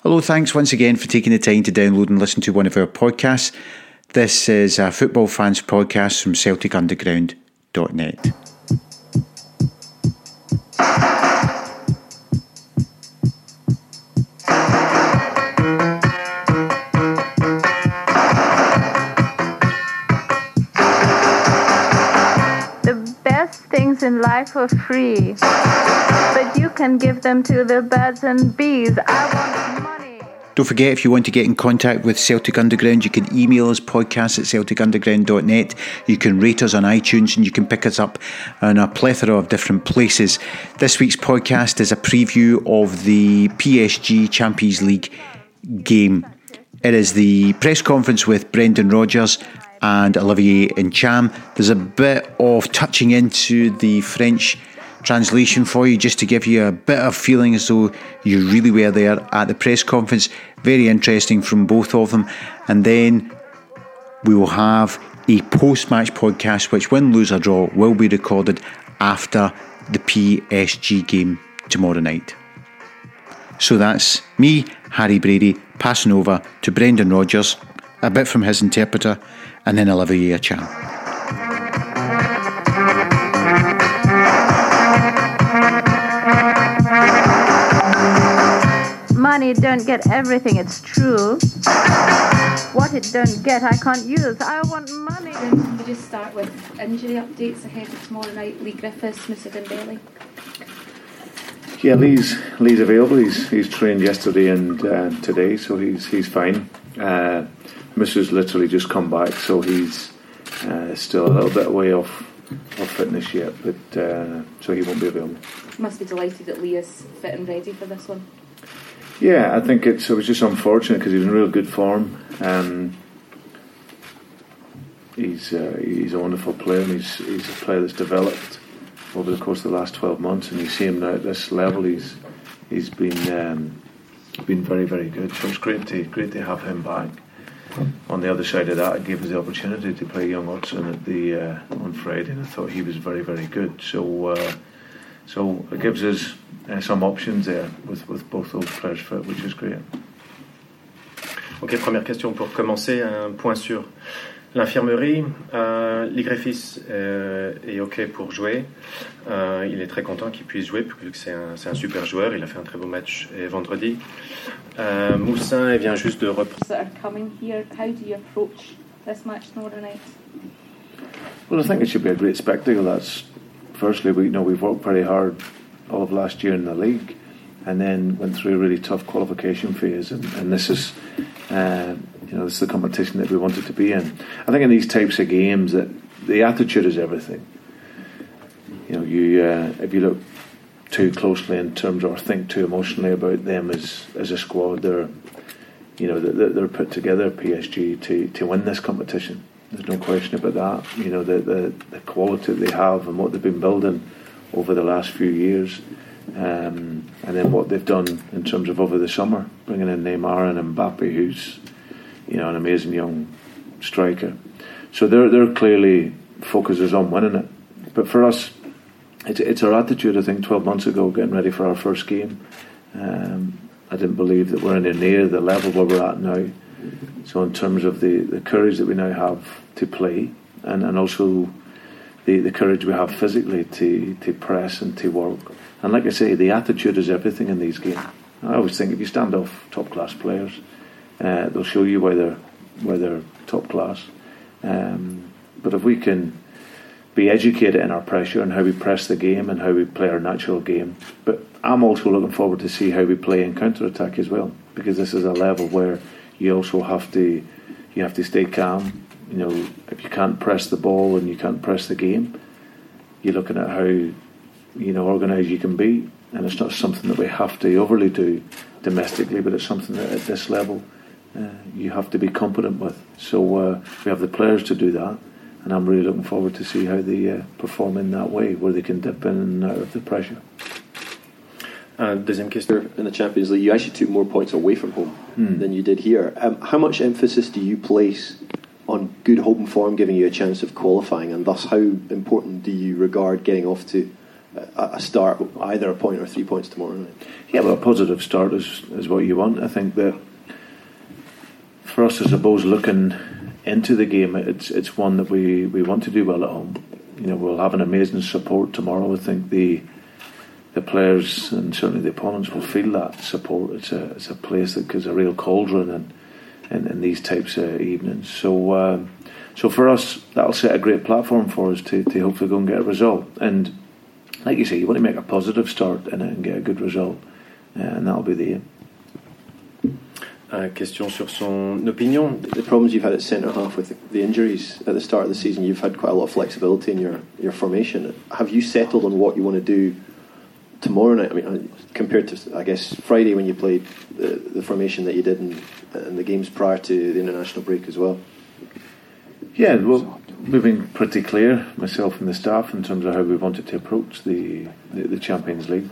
Hello, thanks once again for taking the time to download and listen to one of our podcasts. This is a Football Fans podcast from CelticUnderground.net. The best things in life are free, but you can give them to the birds and bees. I want money. Don't forget, if you want to get in contact with Celtic Underground, you can email us podcast@celticunderground.net. You can rate us on iTunes and you can pick us up in a plethora of different places. This week's podcast is a preview of the PSG Champions League game. It is the press conference with Brendan Rodgers and Olivier Ntcham. There's a bit of touching into the French translation for you, just to give you a bit of feeling as though you really were there at the press conference. Very interesting from both of them. And then we will have a post-match podcast, which, win, lose or draw, will be recorded after the PSG game tomorrow night. So that's me, Harry Brady, passing over to Brendan Rodgers, a bit from his interpreter, and then Olivier Ntcham. Money don't get everything, it's true. What it don't get, I can't use. I want money. Can we just start with injury updates ahead of tomorrow night? Lee Griffiths, Moussa Dembele. Yeah, Lee's available. He's trained yesterday and today, so he's fine. Moussa's literally just come back, so he's still a little bit away off fitness yet, but so he won't be available. Must be delighted that Lee is fit and ready for this one. Yeah, I think it was just unfortunate because he was in real good form. He's a wonderful player, and he's a player that's developed over the course of the last 12 months, and you see him now at this level. He's been very, very good. So it's great to have him back. On the other side of that, it gave us the opportunity to play young Odsonne at on Friday, and I thought he was very, very good. So it gives us some options there with both those players fit, which is great. Ok, première question pour commencer, un point sur l'infirmerie. Lee Griffiths est ok pour jouer. Il est très content qu'il puisse jouer, vu que c'est un super joueur. Il a fait un très beau match vendredi. Moussa vient juste de reprendre. That are coming here, how do you approach this match tomorrow night? Well, I think it should be a great spectacle. That's firstly, we've worked very hard all of last year in the league, and then went through a really tough qualification phase, and this is this is the competition that we wanted to be in. I think in these types of games that the attitude is everything. If you look too closely in terms or think too emotionally about them as a squad, they're put together, PSG, to win this competition. There's no question about that. The quality they have and what they've been building over the last few years, and then what they've done in terms of over the summer, bringing in Neymar and Mbappe, who's an amazing young striker. So they're clearly focuses on winning it. But for us, it's our attitude. I think 12 months ago, getting ready for our first game, I didn't believe that we're anywhere near the level where we're at now. So in terms of the courage that we now have to play, and also the courage we have physically to press and to work. And like I say, the attitude is everything in these games. I always think if you stand off top class players, they'll show you why they're top class. But if we can be educated in our pressure and how we press the game and how we play our natural game, but I'm also looking forward to see how we play in counter attack as well, because this is a level where you also have to stay calm. If you can't press the ball and you can't press the game, you're looking at how organised you can be, and it's not something that we have to overly do domestically, but it's something that at this level you have to be competent with. So we have the players to do that, and I'm really looking forward to see how they perform in that way, where they can dip in and out of the pressure. Deuxième question. In the Champions League, you actually took more points away from home than you did here. How much emphasis do you place on good home form giving you a chance of qualifying, and thus how important do you regard getting off to a start, either a point or 3 points tomorrow night? Yeah, well, a positive start is what you want. I think that for us, I suppose, looking into the game, it's one that we want to do well at home. You know, we'll have an amazing support tomorrow. I think the players and certainly the opponents will feel that support. It's a place that gives a real cauldron in these types of evenings. So for us, that'll set a great platform for us to hopefully go and get a result. And like you say, you want to make a positive start in it and get a good result, and that'll be the aim. Question sur son opinion. The problems you've had at centre half with the injuries at the start of the season, you've had quite a lot of flexibility in your formation. Have you settled on what you want to do tomorrow night? I mean, compared to, I guess, Friday when you played the formation that you did in the games prior to the international break as well? Yeah, well, we've been pretty clear, myself and the staff, in terms of how we wanted to approach the Champions League.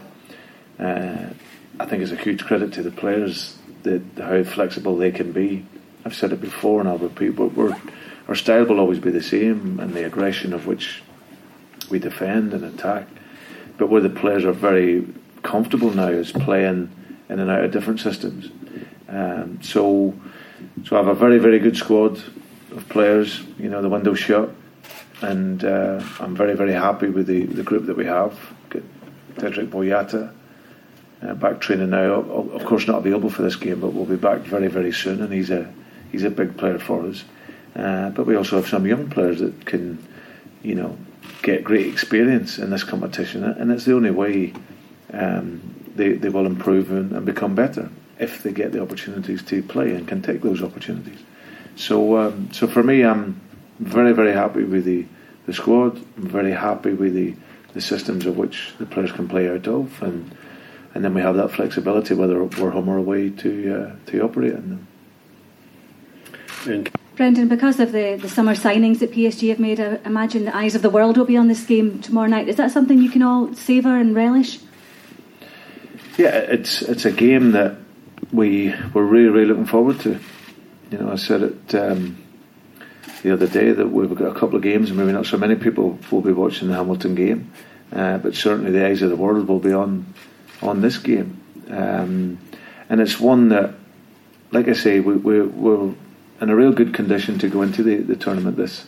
I think it's a huge credit to the players how flexible they can be. I've said it before and I'll repeat, but our style will always be the same, and the aggression of which we defend and attack. But where the players are very comfortable now is playing in and out of different systems. So I have a very, very good squad of players. You know, the window's shut, and I'm very, very happy with the group that we have. Got Cedric Boyata back training now. Of course, not available for this game, but we'll be back very, very soon. And he's a big player for us. But we also have some young players that can, you know, get great experience in this competition, and it's the only way they will improve and become better if they get the opportunities to play and can take those opportunities. So for me, I'm very, very happy with the squad. I'm very happy with the systems of which the players can play out of, and then we have that flexibility whether we're home or away to operate in them. Brendan, because of the summer signings that PSG have made, I imagine the eyes of the world will be on this game tomorrow night. Is that something you can all savour and relish? Yeah, it's a game that we're really, really looking forward to. You know, I said it the other day that we've got a couple of games and maybe not so many people will be watching the Hamilton game, but certainly the eyes of the world will be on this game. And it's one that, like I say, we're in a real good condition to go into the tournament this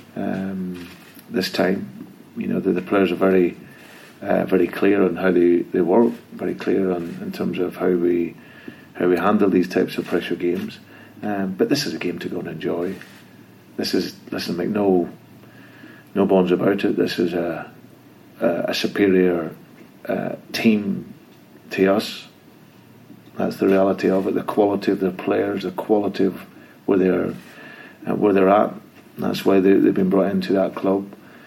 time. You know, the players are very very clear on how they work, very clear in terms of how we handle these types of pressure games. But this is a game to go and enjoy. Listen, make no bones about it. This is a superior team to us. That's the reality of it. The quality of their players, the quality of where they're at. That's why they've been brought into that club.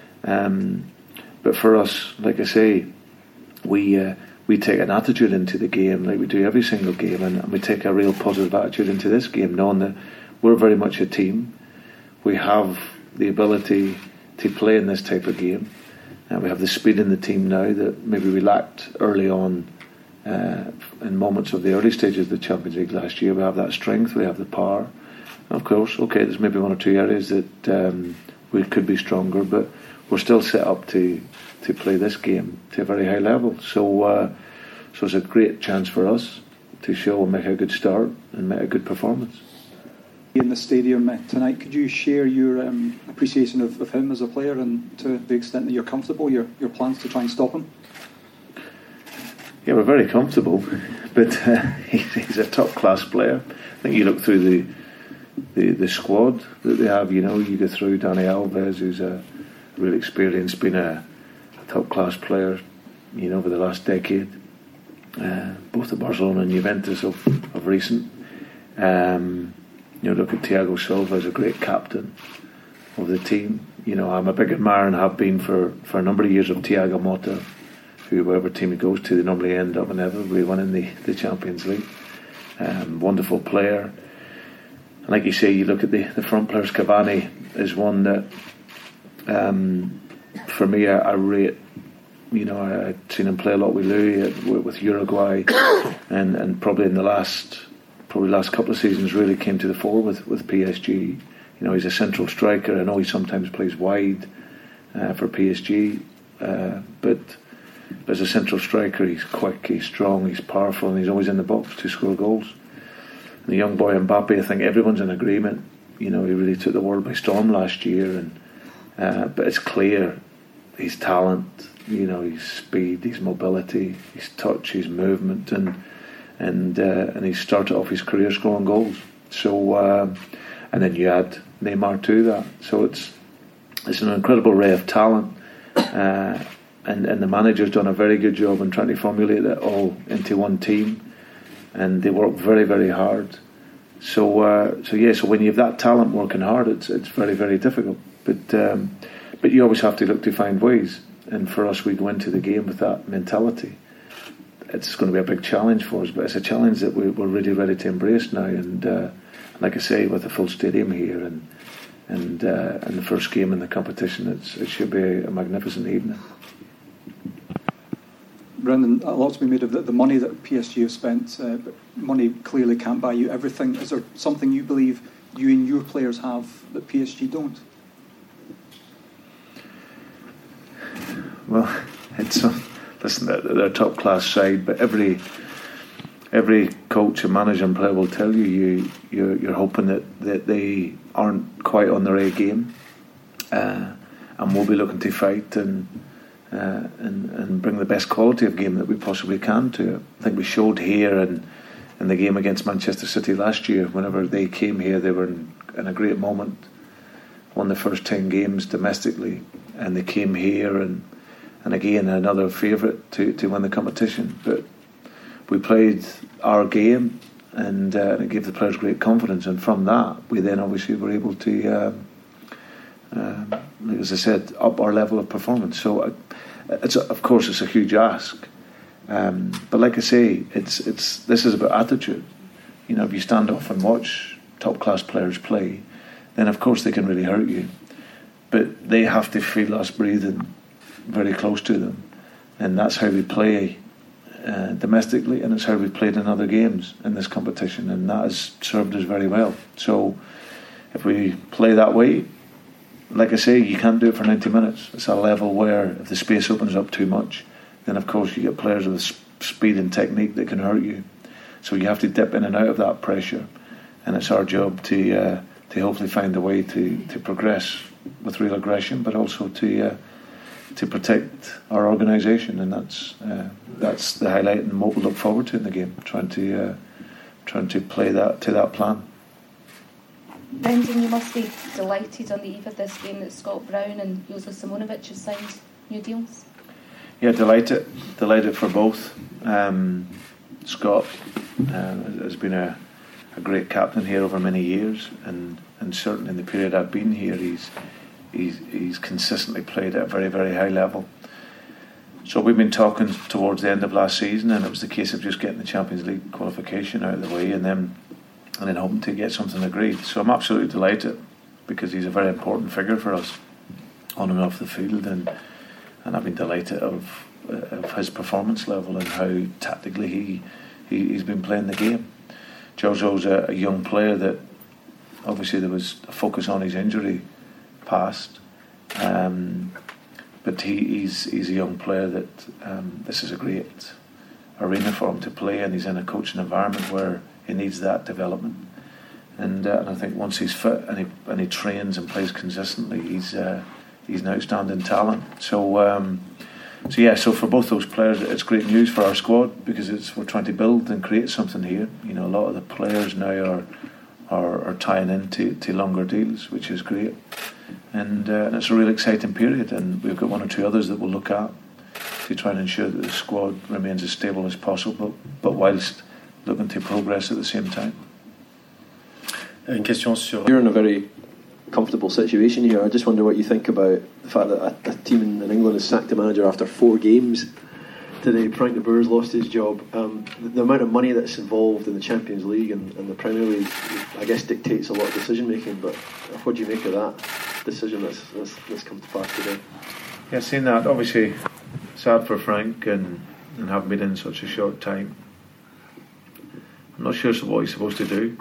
But for us, like I say, we take an attitude into the game like we do every single game, and we take a real positive attitude into this game, knowing that we're very much a team. We have the ability to play in this type of game, and we have the speed in the team now that maybe we lacked early on in moments of the early stages of the Champions League last year. We have that strength, we have the power. Of course, okay, there's maybe one or two areas that we could be stronger, but we're still set up to play this game to a very high level. So it's a great chance for us to show and make a good start and make a good performance. In the stadium tonight, could you share your appreciation of him as a player, and to the extent that you're comfortable, your plans to try and stop him? Yeah, we're very comfortable, but he's a top-class player. I think you look through the squad that they have, you know, you go through Dani Alves, who's a really experienced, been a top-class player, you know, over the last decade, both at Barcelona and Juventus of recent. You know, look at Thiago Silva as a great captain of the team. You know, I'm a big admirer and have been for a number of years of Thiago Motta, who, wherever team he goes to, they normally end up inevitably winning the Champions League. Wonderful player. And like you say, you look at the front players. Cavani is one that, for me, I rate. You know, I'd seen him play a lot with Louis, with Uruguay, and probably in the last couple of seasons really came to the fore with PSG. You know, he's a central striker. I know he sometimes plays wide for PSG, but But as a central striker, he's quick, he's strong, he's powerful, and he's always in the box to score goals. And the young boy Mbappe, I think everyone's in agreement. He really took the world by storm last year, but it's clear his talent, his speed, his mobility, his touch, his movement, and he started off his career scoring goals. So, and then you add Neymar to that. So it's an incredible array of talent, and the manager's done a very good job in trying to formulate it all into one team, and they work very, very hard. So when you have that talent working hard, it's very, very difficult. But you always have to look to find ways. And for us, we go into the game with that mentality. It's going to be a big challenge for us, but it's a challenge that we're really ready to embrace now. And like I say, with a full stadium here and the first game in the competition, it should be a magnificent evening. Brendan, a lot's been made of the money that PSG have spent, but money clearly can't buy you everything. Is there something you believe you and your players have that PSG don't? Well, listen, they're a top class side, but every coach and manager and player will tell you're hoping that they aren't quite on their A game, and we'll be looking to fight and bring the best quality of game that we possibly can to it. I think we showed here in the game against Manchester City last year. Whenever they came here, they were in a great moment. Won the first 10 games domestically, and they came here and again another favourite to win the competition. But we played our game, and it gave the players great confidence. And from that, we then obviously were able to, as I said, up our level of performance. So of course it's a huge ask, but like I say, this is about attitude. If you stand off and watch top class players play, then of course they can really hurt you. But they have to feel us breathing very close to them, and that's how we play domestically, and it's how we've played in other games in this competition, and that has served us very well. So if we play that way, like I say, you can't do it for 90 minutes. It's a level where if the space opens up too much, then of course you get players with speed and technique that can hurt you. So you have to dip in and out of that pressure, and it's our job to hopefully find a way to progress with real aggression, but also to protect our organisation, and that's the highlight and what we'll look forward to in the game. Trying to play that to that plan. Brendan, you must be delighted on the eve of this game that Scott Brown and Jose Simonovic have signed new deals. Yeah, delighted for both. Scott has been a great captain here over many years, and certainly in the period I've been here, he's consistently played at a very, very high level. So we've been talking towards the end of last season, and it was the case of just getting the Champions League qualification out of the way, and then hoping to get something agreed. So I'm absolutely delighted, because he's a very important figure for us on and off the field, and I've been delighted of his performance level and how tactically he's been playing the game. Jojo's a young player that obviously there was a focus on his injury past, but he's a young player that this is a great arena for him to play, and he's in a coaching environment where he needs that development, and I think once he's fit and he trains and plays consistently, he's an outstanding talent. So for both those players, it's great news for our squad, because we're trying to build and create something here. A lot of the players now are tying into longer deals, which is great, and it's a really exciting period, and we've got one or two others that we'll look at to try and ensure that the squad remains as stable as possible, but whilst looking to progress at the same time. Une question sur... You're in a very comfortable situation here. I just wonder what you think about the fact that a team in England has sacked a manager after 4 games today. Frank de Boer's lost his job. The amount of money that's involved in the Champions League and the Premier League, I guess, dictates a lot of decision making, but what do you make of that decision that's come to pass today? Yeah, seeing that, obviously sad for Frank and having been in such a short time. I'm not sure what he's supposed to do,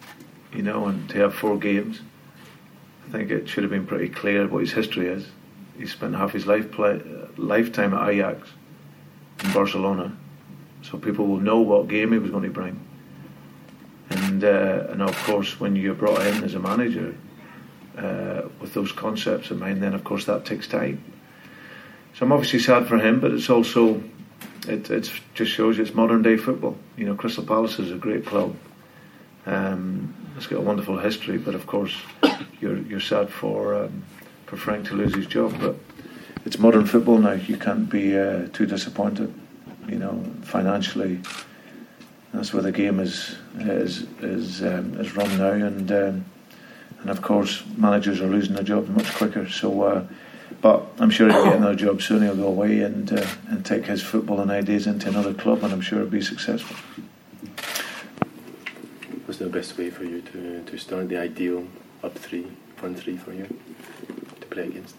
and to have 4 games. I think it should have been pretty clear what his history is, he spent half his lifetime at Ajax in Barcelona, so people will know what game he was going to bring. And of course, when you're brought in as a manager with those concepts in mind, then of course that takes time. So I'm obviously sad for him, but it's also it just shows you it's modern day football. You know, Crystal Palace is a great club. It's got a wonderful history, but of course you're sad for Frank to lose his job. But it's modern football now. You can't be too disappointed. You know, financially, that's where the game is run now, and of course managers are losing their jobs much quicker. So, but I'm sure he'll get another job soon. He'll go away and take his footballing ideas into another club, and I'm sure he'll be successful. What's the best way for you to start the ideal front three for you to play against?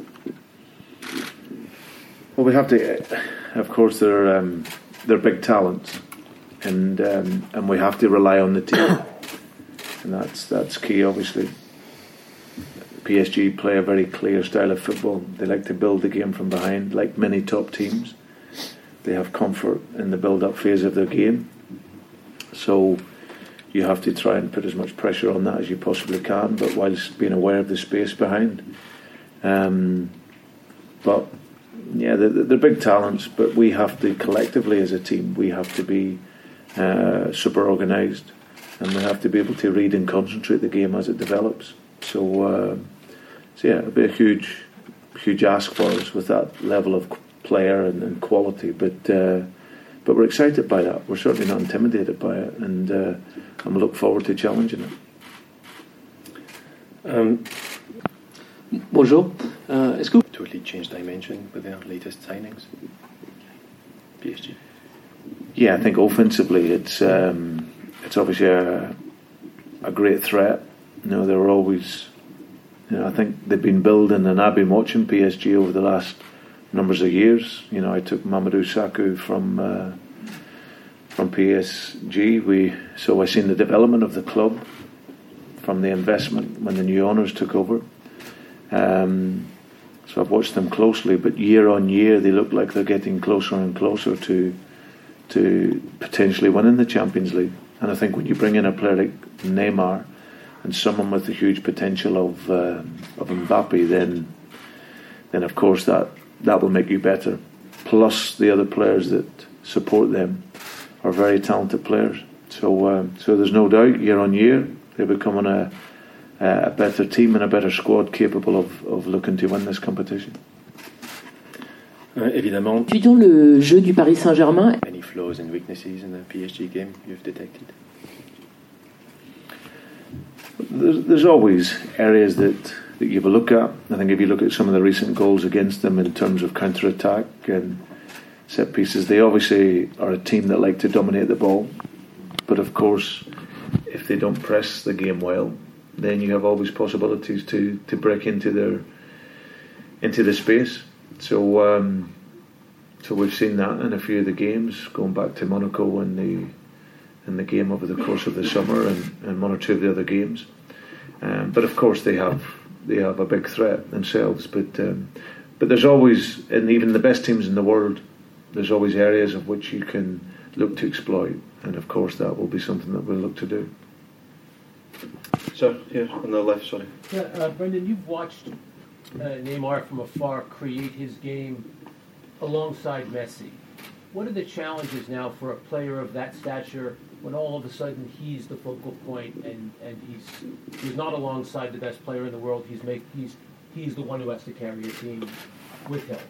Well, we have to. Of course, they're big talents, and we have to rely on the team, and that's key. Obviously, PSG play a very clear style of football. They like to build the game from behind, like many top teams. They have comfort in the build-up phase of their game, so you have to try and put as much pressure on that as you possibly can, but whilst being aware of the space behind. But yeah, they're big talents, but we have to collectively as a team, we have to be super organised, and we have to be able to read and concentrate the game as it develops. So yeah, it'll be a huge ask for us with that level of player and quality, but we're excited by that. We're certainly not intimidated by it, and we look forward to challenging it. Bonjour. Est-ce que totally changed dimension with their latest signings? PSG. Yeah, I think offensively it's obviously a great threat. You know, they're always. You know, I think they've been building, and I've been watching PSG over the last numbers of years. You know, I took Mamadou Sakho from PSG. So I seen the development of the club from the investment when the new owners took over. So I've watched them closely, but year on year they look like they're getting closer and closer to potentially winning the Champions League. And I think when you bring in a player like Neymar and someone with the huge potential of Mbappe, then of course that will make you better. Plus the other players that support them are very talented players. So there's no doubt year on year they're becoming a better team and a better squad capable of looking to win this competition. Évidemment. Étudions le jeu du Paris Saint-Germain. Any flaws and weaknesses in the PSG game you've detected? There's always areas that you have a look at. I think if you look at some of the recent goals against them in terms of counter-attack and set pieces, they obviously are a team that like to dominate the ball. But of course, if they don't press the game well, then you have always possibilities to break into the space. So we've seen that in a few of the games, going back to Monaco in the game over the course of the summer and one or two of the other games. But of course they have a big threat themselves. But there's always, and even the best teams in the world, there's always areas of which you can look to exploit, and of course that will be something that we'll look to do. Sir, here on the left, sorry. Yeah, Brendan, you've watched Neymar from afar create his game alongside Messi. What are the challenges now for a player of that stature when all of a sudden he's the focal point and he's not alongside the best player in the world? He's the one who has to carry a team with him.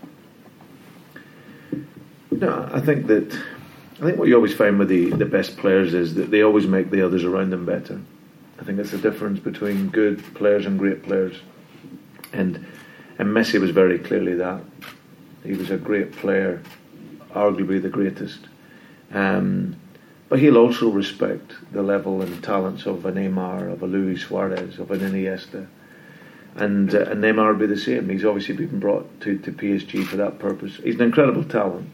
No, I think what you always find with the best players is that they always make the others around them better. I think it's the difference between good players and great players, and Messi was very clearly that. He was a great player, arguably the greatest, but he'll also respect the level and talents of a Neymar, of a Luis Suarez, of an Iniesta, and Neymar will be the same. He's obviously been brought to PSG for that purpose. He's an incredible talent,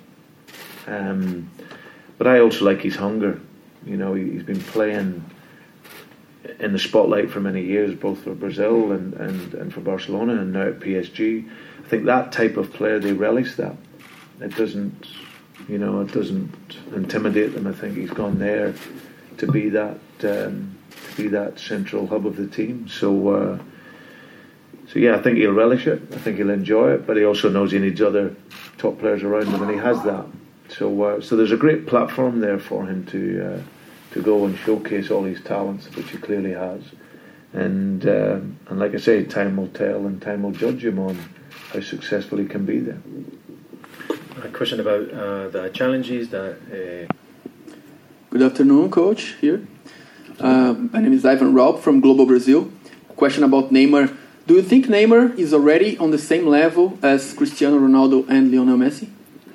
but I also like his hunger. You know, he's been playing in the spotlight for many years, both for Brazil and for Barcelona, and now at PSG. I think that type of player, they relish that. It doesn't intimidate them. I think he's gone there to be that central hub of the team. So yeah, I think he'll relish it. I think he'll enjoy it. But he also knows he needs other top players around him, and he has that. So there's a great platform there for him to go and showcase all his talents, which he clearly has. And like I say, time will tell, and time will judge him on how successful he can be there. A question about the challenges that. Good afternoon, Coach. Here, my name is Ivan Raub from Global Brazil. Question about Neymar. Do you think Neymar is already on the same level as Cristiano Ronaldo and Lionel Messi?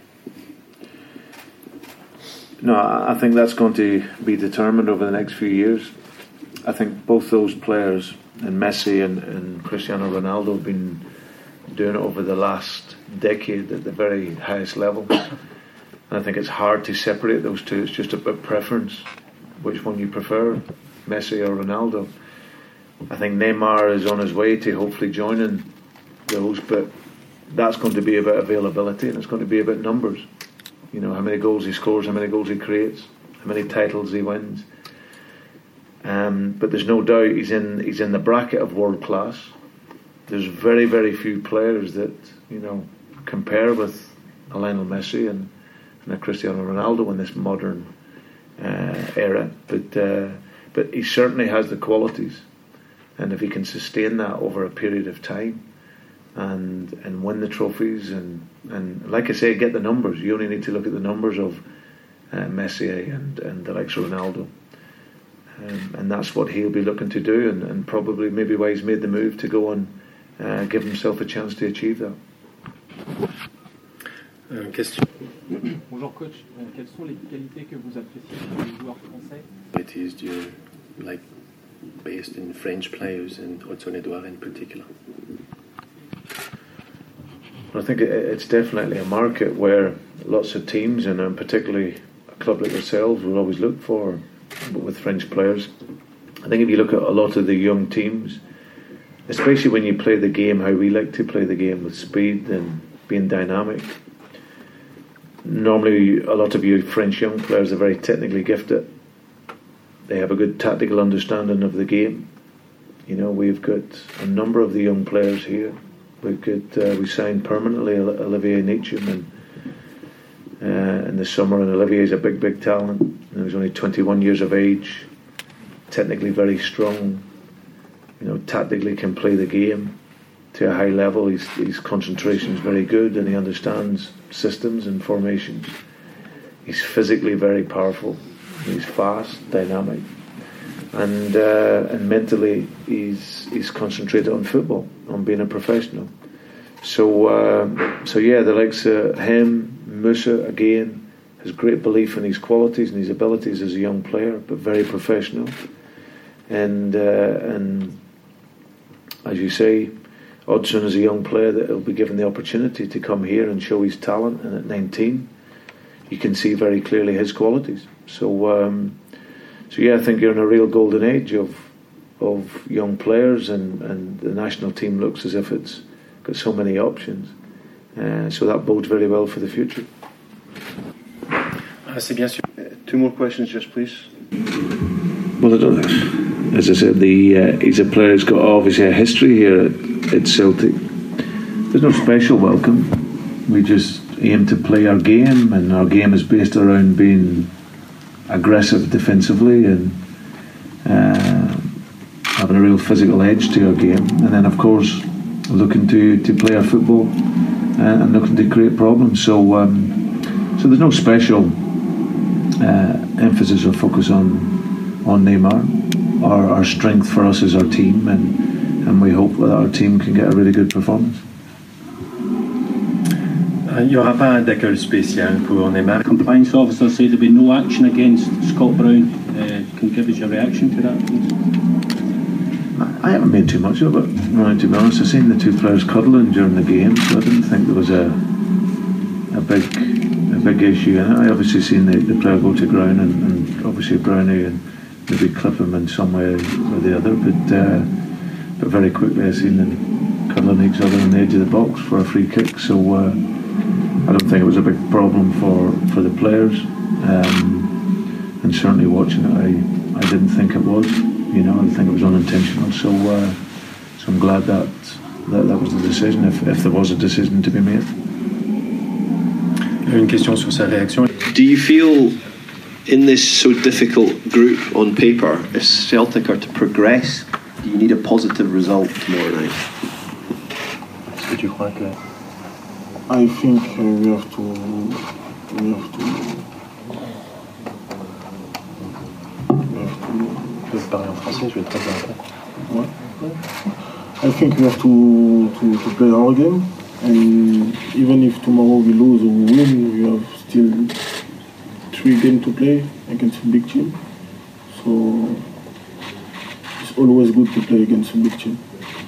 No, I think that's going to be determined over the next few years. I think both those players, and Messi and Cristiano Ronaldo, have been doing it over the last decade at the very highest level. And I think it's hard to separate those two. It's just about preference, which one you prefer, Messi or Ronaldo. I think Neymar is on his way to hopefully joining those, but that's going to be about availability, and it's going to be about numbers. You know, how many goals he scores, how many goals he creates, how many titles he wins. But there's no doubt he's in the bracket of world class. There's very, very few players that, you know, compare with a Lionel Messi and a Cristiano Ronaldo in this modern era. But he certainly has the qualities, and if he can sustain that over a period of time and win the trophies and like I say, get the numbers. You only need to look at the numbers of Messi and the likes of Ronaldo. And that's what he'll be looking to do, and probably maybe why he's made the move to go and give himself a chance to achieve that. Question. Bonjour coach, quelles sont les qualités que vous appréciez chez les joueurs français? Qualities do you like based in French players and Hudson Edouard in particular? I think it's definitely a market where lots of teams, and particularly a club like yourselves, will always look for with French players. I think if you look at a lot of the young teams, especially when you play the game how we like to play the game, with speed and being dynamic, normally a lot of you French young players are very technically gifted. They have a good tactical understanding of the game. You know, we've got a number of the young players here. We signed permanently Olivier Neacham in the summer, and Olivier is a big talent. And he's only 21 years of age, technically very strong. You know, tactically can play the game to a high level. His concentration is very good, and he understands systems and formations. He's physically very powerful. He's fast, dynamic, and mentally he's concentrated on football, on being a professional. So yeah, the likes of him, Musa again, has great belief in his qualities and his abilities as a young player, but very professional. And as you say, Hudson is a young player that will be given the opportunity to come here and show his talent, and at 19 you can see very clearly his qualities. So yeah, I think you're in a real golden age of young players, and the national team looks as if it's got so many options. So that bodes very well for the future. Two more questions, just please. Well, I don't know. As I said, he's a player who's got obviously a history here at Celtic. There's no special welcome. We just aim to play our game, and our game is based around being aggressive defensively and having a real physical edge to our game, and then of course looking to play our football and looking to create problems. So there's no special emphasis or focus on Neymar. Our strength for us is our team, and we hope that our team can get a really good performance. Il n'y aura pas d'accueil spécial pour Neymar. Compliance officer said there'll be no action against Scott Brown. Can you give us your reaction to that, please? I haven't made too much of it, right, to be honest. I've seen the two players cuddling during the game, so I didn't think there was a big issue in it. I obviously seen the player go to ground, and obviously Brownie and maybe clip him in some way or the other. But very quickly I seen them cuddling each other on the edge of the box for a free kick. So I don't think it was a big problem for the players. And certainly watching it, I didn't think it was. You know, I think it was unintentional. So I'm glad that was the decision, if there was a decision to be made. Une question sur sa réaction. Do you feel in this so difficult group on paper, if Celtic are to progress, do you need a positive result tomorrow night? Est-ce que tu crois que... I think we have to Je vais parler en français, je vais traduire après. Ouais. I think we have to play our game, and even if tomorrow we lose or we win, we have still 3 games to play against a big team. So it's always good to play against a big team.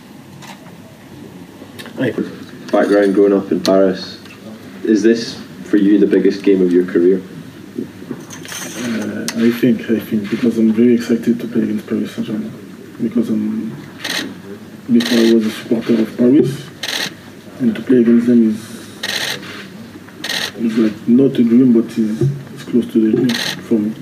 Background growing up in Paris, is this for you the biggest game of your career? I think because I'm very excited to play against Paris Saint-Germain, because before I was a supporter of Paris, and to play against them is like not a dream, but it's close to the dream for me.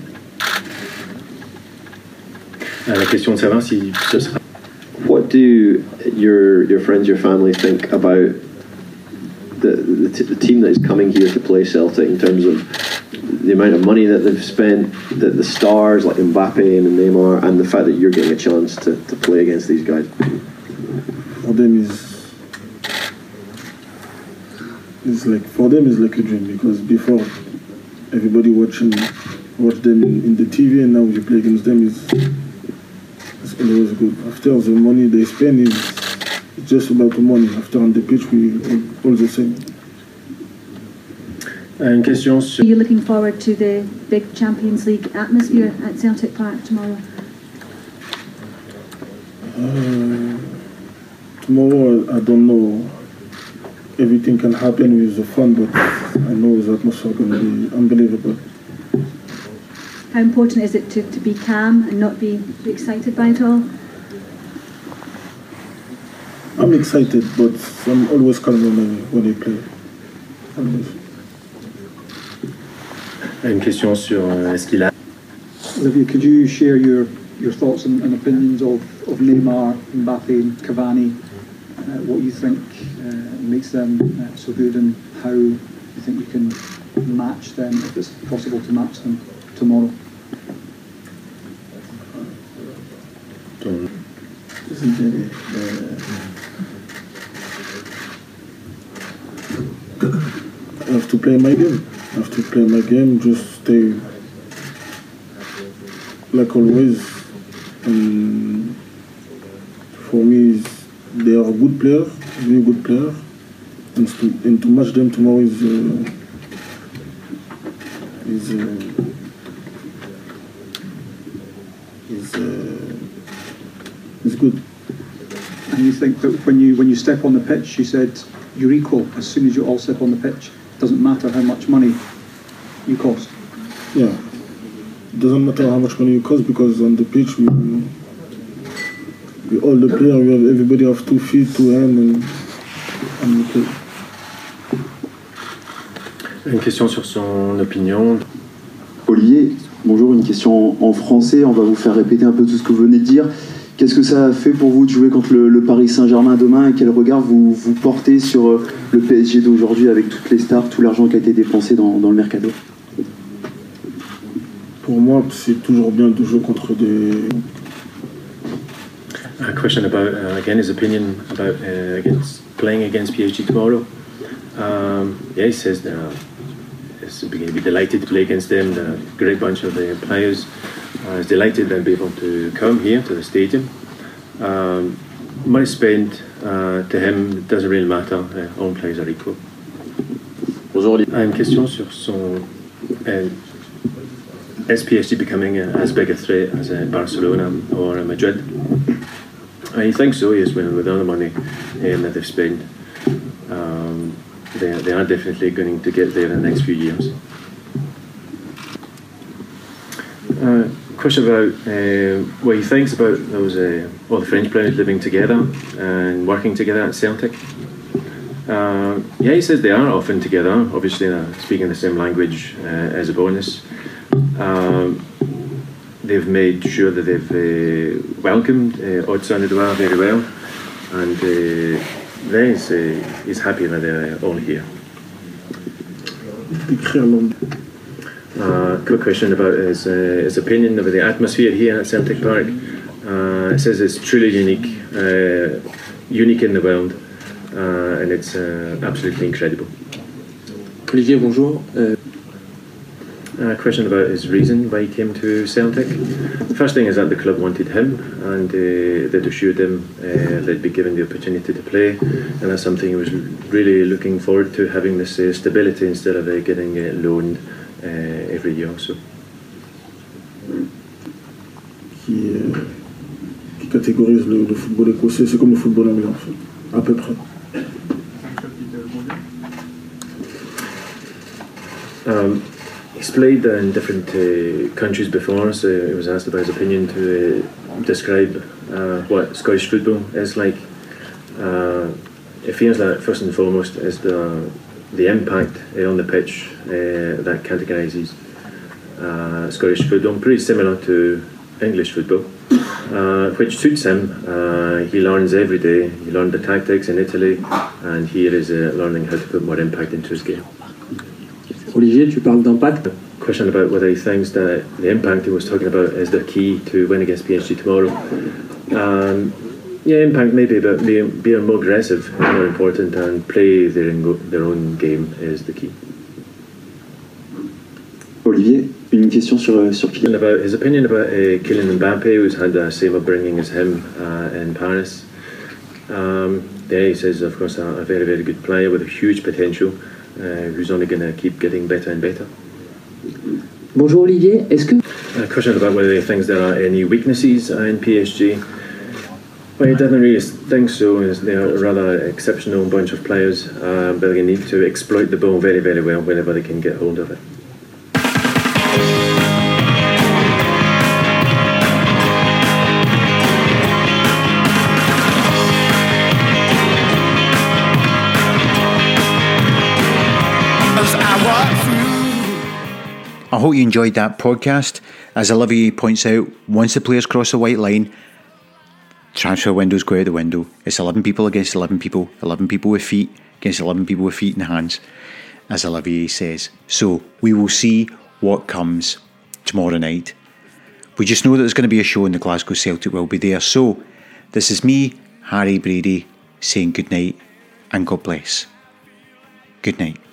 La question de savoir si ce sera. What do your friends, your family think about the team that is coming here to play Celtic in terms of the amount of money that they've spent, the stars like Mbappe and Neymar, and the fact that you're getting a chance to play against these guys? For them is like a dream, because before everybody watched them in the TV, and now you play against them it's always good. After the money they spend it's just about the money. After on the pitch we all the same. Une question sur... Are you looking forward to the big Champions League atmosphere at Celtic Park tomorrow? Tomorrow I don't know. Everything can happen with the fun, but I know the atmosphere is going to be unbelievable. How important is it to be calm and not be excited by it all? I'm excited, but I'm always calm when I play. Always. Une question sur est-ce qu'il a... Olivier, could you share your thoughts and opinions of Neymar, Mbappe and Cavani, what you think makes them so good, and how you think you can match them, if it's possible to match them tomorrow? I have to play my game. Just stay like always. And for me, they are good players, very good players. And to match them tomorrow is good. And you think that when you step on the pitch, you said you're equal as soon as you all step on the pitch. It doesn't matter how much money you cost. Yeah, it doesn't matter how much money you cost, because on the pitch we all the players, everybody have 2 feet, 2 hands, and we play. Une question sur son opinion. Olivier, bonjour, une question en français, on va vous faire répéter un peu tout ce que vous venez de dire. Qu'est-ce que ça fait pour vous de jouer contre le Paris Saint-Germain demain, et quel regard vous portez sur le PSG d'aujourd'hui avec toutes les stars, tout l'argent qui a été dépensé dans le mercato? Pour moi, c'est toujours bien de jouer contre des... A question about, again, his opinion about playing against PSG tomorrow. Yeah, he says he's going to be delighted to play against them. They're a great bunch of the players. He's delighted to be able to come here to the stadium. Money spent to him doesn't really matter. All players are equal. Une question sur son... is PSG becoming as big a threat as Barcelona or Madrid? I think so, yes, with all the money that they've spent. They are definitely going to get there in the next few years. question about what he thinks about those all the French players living together and working together at Celtic. Yeah, he says they are often together, obviously speaking the same language as a bonus. They've made sure that they've welcomed Odsonne Edouard very well, and he's happy that they're all here. Quick question about his opinion about the atmosphere here at Celtic Park. It says it's truly unique in the world, and it's absolutely incredible. Olivier, bonjour. Question about his reason why he came to Celtic. The first thing is that the club wanted him, and they'd assured him they'd be given the opportunity to play, and that's something he was really looking forward to, having this stability instead of getting loaned every year or so. Qui catégorise le football écossais, c'est comme le football anglais en fait, à peu près. He's played in different countries before, so he was asked about his opinion to describe what Scottish football is like. It feels that first and foremost is the impact on the pitch that categorises Scottish football, pretty similar to English football, which suits him. He learns every day. He learned the tactics in Italy, and here is learning how to put more impact into his game. Olivier, tu parles d'impact. Question about whether he thinks that the impact he was talking about is the key to win against PSG tomorrow. Yeah, impact maybe, but being more aggressive is more important, and play their own game is the key. Olivier, une question sur qui? About his opinion about Kylian Mbappe, who's had the same upbringing as him in Paris. Yeah, he says, of course, a very, very good player with a huge potential, who's only going to keep getting better and better. Bonjour Olivier, est-ce que... A question about whether he thinks there are any weaknesses in PSG. Well, he doesn't really think so. They're a rather exceptional bunch of players, but they need to exploit the ball very, very well whenever they can get hold of it. I hope you enjoyed that podcast. As Olivier points out, once the players cross the white line, transfer windows go out the window. It's 11 people against 11 people, 11 people with feet against 11 people with feet and hands, as Olivier says. So we will see what comes tomorrow night. We just know that there's going to be a show and the Glasgow Celtic will be there. So this is me, Harry Brady, saying good night and God bless. Good night.